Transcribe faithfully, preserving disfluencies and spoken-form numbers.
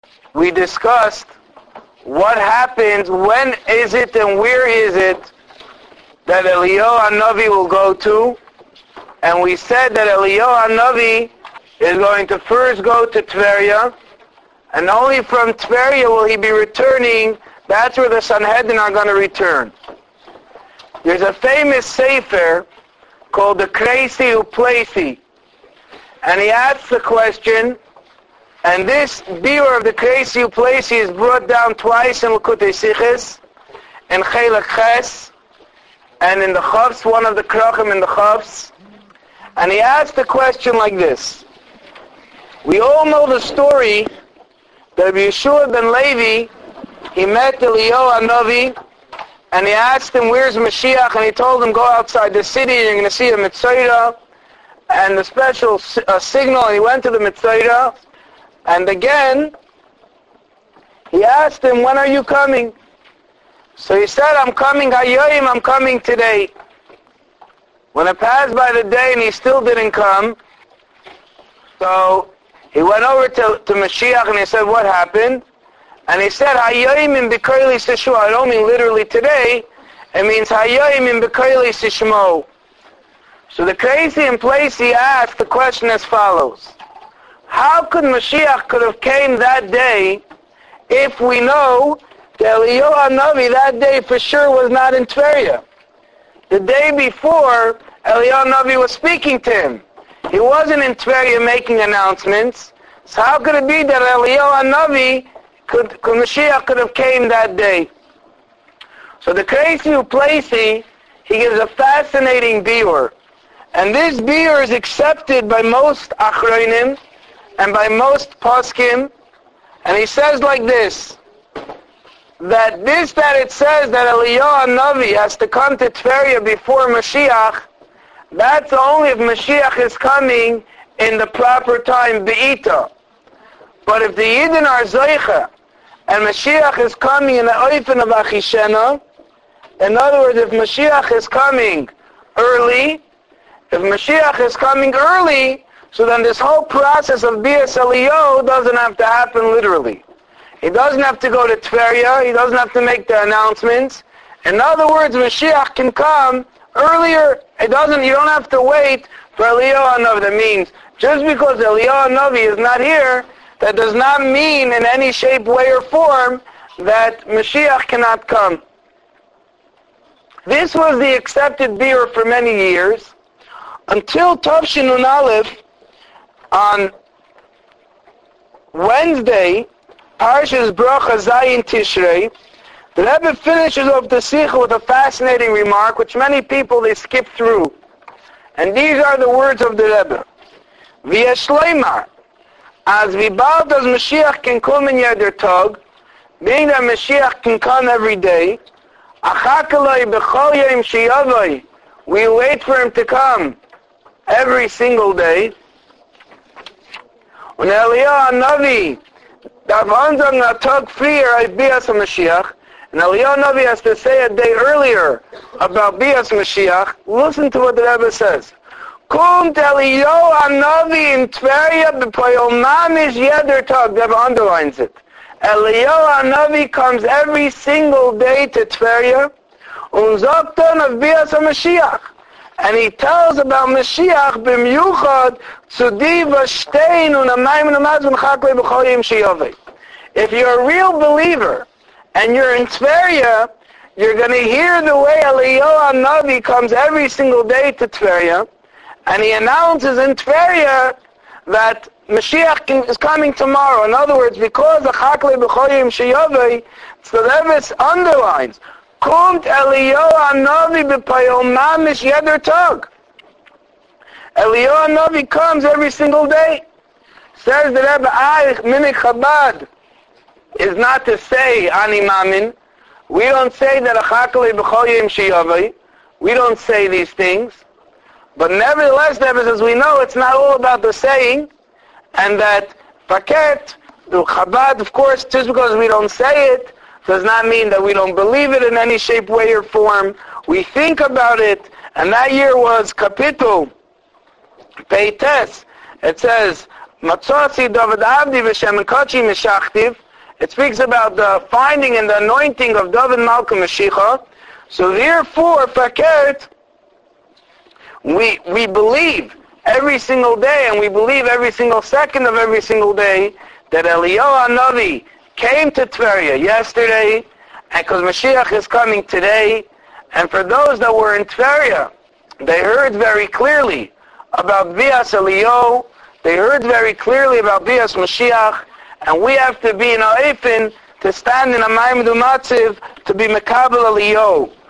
we discussed what happens, when is it and where is it that Eliyahu HaNavi will go to. And we said that Eliyahu HaNavi is going to first go to Tveria, and only from Tveria will he be returning. That's where the Sanhedrin are going to return. There's a famous sefer called the Kreisi Uplesi, and he asks the question, and this biur of the Kreisi Uplesi is brought down twice in Likutei Sichos, in Chelek Ches, and in the Chavs, one of the Krachim in the Chavs. And he asked the question like this. We all know the story that Yeshua ben Levi, he met Eliyahu HaNavi, and he asked him, where's Mashiach? And he told him, go outside the city, you're going to see a Mitzayra, and the special uh, signal, and he went to the Mitzayra, and again, he asked him, when are you coming? So he said, I'm coming, Hayoyim, I'm coming today. When it passed by the day and he still didn't come, so he went over to, to Mashiach and he said, what happened? And he said, Hayoyim in B'Koili Sishmo. I don't mean literally today. It means Hayoyim in B'Koili Sishmo. So the Kreisi in place, he asked the question as follows. How could Mashiach could have came that day if we know that Eliyahu HaNavi that day for sure was not in Tveria? The day before, Eliyahu HaNavi was speaking to him. He wasn't in Tveria making announcements. So how could it be that Eliyahu HaNavi could, could Mashiach could have came that day? So the Kreisi Uplesi, he gives a fascinating biur. And this biur is accepted by most Achronim and by most Poskim. And he says like this, that this that it says that Eliyahu HaNavi has to come to Tveria before Mashiach, that's only if Mashiach is coming in the proper time, Be'ita. But if the Yidden are Zoicha, and Mashiach is coming in the Oifen of Achishena, in other words, if Mashiach is coming early, if Mashiach is coming early, so then this whole process of Bias Eliyahu doesn't have to happen literally. He doesn't have to go to Tveria. He doesn't have to make the announcements. In other words, Mashiach can come earlier. It doesn't. You don't have to wait for Eliyahu HaNavi. That means just because Eliyahu HaNavi is not here, that does not mean in any shape, way, or form that Mashiach cannot come. This was the accepted biur for many years until Tavshin Nun Aleph on Wednesday. Parshas Bracha Zayin Tishrei, the Rebbe finishes off the Sikha with a fascinating remark, which many people, they skip through. And these are the words of the Rebbe. V'yesh leimar, as v'bald as Mashiach can come in yeder tog, being that Mashiach can come every day, achakaloi b'chol yom sheyavoi, we wait for him to come every single day. When Eliyahu HaNavi, and Eliyahu HaNavi has to say a day earlier about Bias Mashiach. Listen to what the Rebbe says. Kum Eliyahu HaNavi in Tveria b'poyol mamish yeder tag. The Rebbe underlines it. Eliyahu HaNavi comes every single day to Tveria und zokton of Bias Mashiach. And he tells about Mashiach b'miyuchad tzudi v'shtein u'namayim u'namaz v'nchaklei b'chol yom sheyavei. If you're a real believer and you're in Tveria, you're going to hear the way Eliyahu HaNavi comes every single day to Tveria, and he announces in Tveria that Mashiach is coming tomorrow. In other words, because the Chaklei b'chol yom sheyavei, so the Rebbe underlines, Kumt Eliyahu HaNavi b'payol mamish yeder tag. Eliyahu HaNavi comes every single day. Says the Rebbe, Aich minik Chabad is not to say ani mamin. We don't say that achakalei b'chol yom sheyavei. We don't say these things. But nevertheless, the Rebbe says, we know it's not all about the saying, and that paket, the Chabad, of course, just because we don't say it, does not mean that we don't believe it in any shape, way, or form. We think about it, and that year was Kapitel Peites. It says, Matzasi David Abdi v'Shem Kachi Meshachtiv. It speaks about the finding and the anointing of David Malka Mashiach. So therefore, Fakert, we we believe every single day, and we believe every single second of every single day, that Eliyahu Hanavi came to Tveria yesterday, and because Mashiach is coming today, and for those that were in Tveria, they heard very clearly about Bias Eliyahu, they heard very clearly about Bias Mashiach, and we have to be in Ha'ifin to stand in a Ma'amid U'Matziv to be Mekabel Eliyahu.